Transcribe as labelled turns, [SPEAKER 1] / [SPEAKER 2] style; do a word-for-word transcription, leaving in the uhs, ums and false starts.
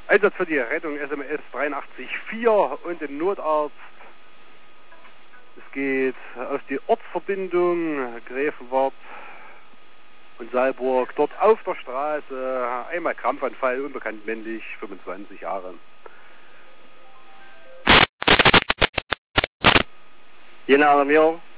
[SPEAKER 1] Einsatz für die Rettung S M S dreiundachtzig vier und den Notarzt. Es geht auf die Ortsverbindung Gräfenwart und Saalburg. Dort auf der Straße einmal Krampfanfall, unbekannt männlich, fünfundzwanzig Jahre.
[SPEAKER 2] Je Alarmierung.